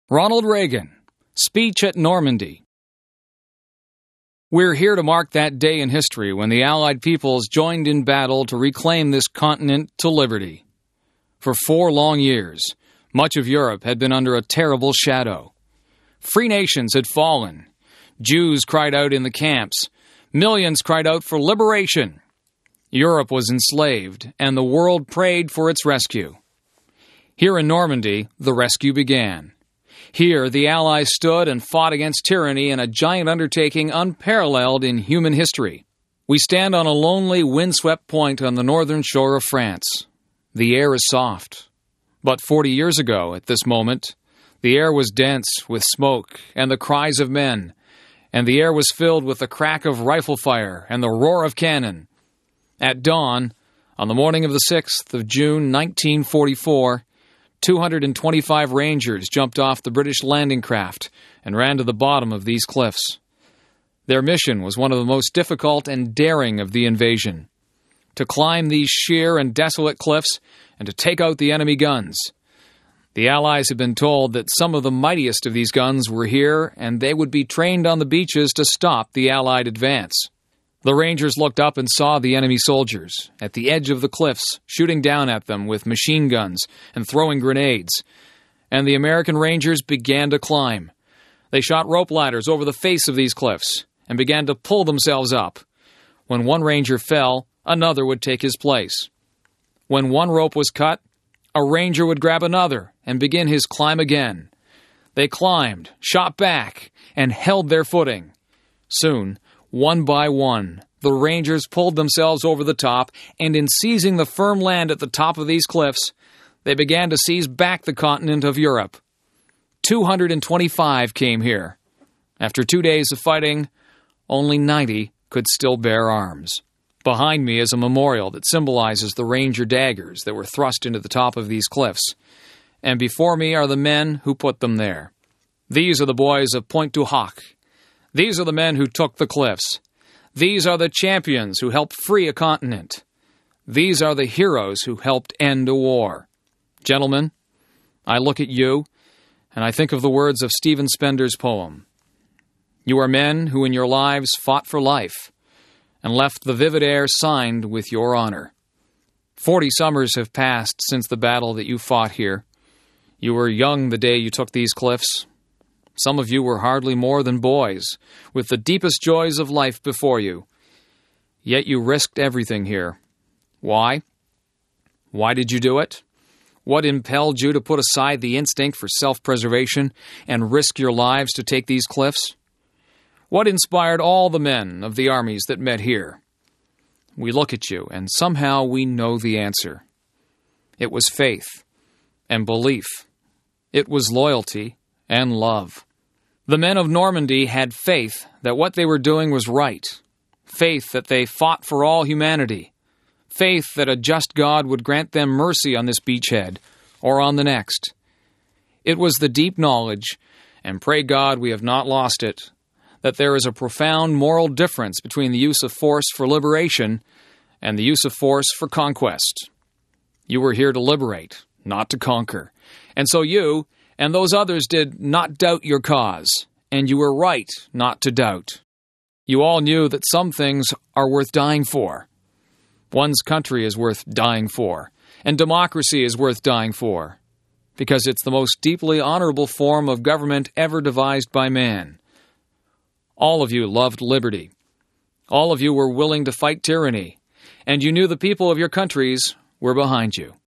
Ronald Reagan, Speech at Normandy. We're here to mark that day in history when the Allied peoples joined in battle to reclaim this continent to liberty. For 4 long years, much of Europe had been under a terrible shadow. Free nations had fallen. Jews cried out in the camps. Millions cried out for liberation. Europe was enslaved, and the world prayed for its rescue. Here in Normandy, the rescue began. Here, the Allies stood and fought against tyranny in a giant undertaking unparalleled in human history. We stand on a lonely, windswept point on the northern shore of France. The air is soft. But 40 years ago, at this moment, the air was dense with smoke and the cries of men, and the air was filled with the crack of rifle fire and the roar of cannon. At dawn, on the morning of the 6th of June, 1944, 225 Rangers jumped off the British landing craft and ran to the bottom of these cliffs. Their mission was one of the most difficult and daring of the invasion: to climb these sheer and desolate cliffs and to take out the enemy guns. The Allies had been told that some of the mightiest of these guns were here, and they would be trained on the beaches to stop the Allied advance. The Rangers looked up and saw the enemy soldiers at the edge of the cliffs, shooting down at them with machine guns and throwing grenades. And the American Rangers began to climb. They shot rope ladders over the face of these cliffs and began to pull themselves up. When one Ranger fell, another would take his place. When one rope was cut, a Ranger would grab another and begin his climb again. They climbed, shot back, and held their footing. Soon, one by one, the Rangers pulled themselves over the top, and in seizing the firm land at the top of these cliffs, they began to seize back the continent of Europe. 225 came here. After 2 days of fighting, only 90 could still bear arms. Behind me is a memorial that symbolizes the Ranger daggers that were thrust into the top of these cliffs, and before me are the men who put them there. These are the boys of Pointe du Hoc. These are the men who took the cliffs. These are the champions who helped free a continent. These are the heroes who helped end a war. Gentlemen, I look at you, and I think of the words of Stephen Spender's poem. You are men who in your lives fought for life, and left the vivid air signed with your honor. 40 summers have passed since the battle that you fought here. You were young the day you took these cliffs. Some of you were hardly more than boys, with the deepest joys of life before you. Yet you risked everything here. Why? Why did you do it? What impelled you to put aside the instinct for self-preservation and risk your lives to take these cliffs? What inspired all the men of the armies that met here? We look at you, and somehow we know the answer. It was faith and belief. It was loyalty and love. The men of Normandy had faith that what they were doing was right, faith that they fought for all humanity, faith that a just God would grant them mercy on this beachhead or on the next. It was the deep knowledge, and pray God we have not lost it, that there is a profound moral difference between the use of force for liberation and the use of force for conquest. You were here to liberate, not to conquer, and so you and those others did not doubt your cause, and you were right not to doubt. You all knew that some things are worth dying for. One's country is worth dying for, and democracy is worth dying for, because it's the most deeply honorable form of government ever devised by man. All of you loved liberty. All of you were willing to fight tyranny, and you knew the people of your countries were behind you.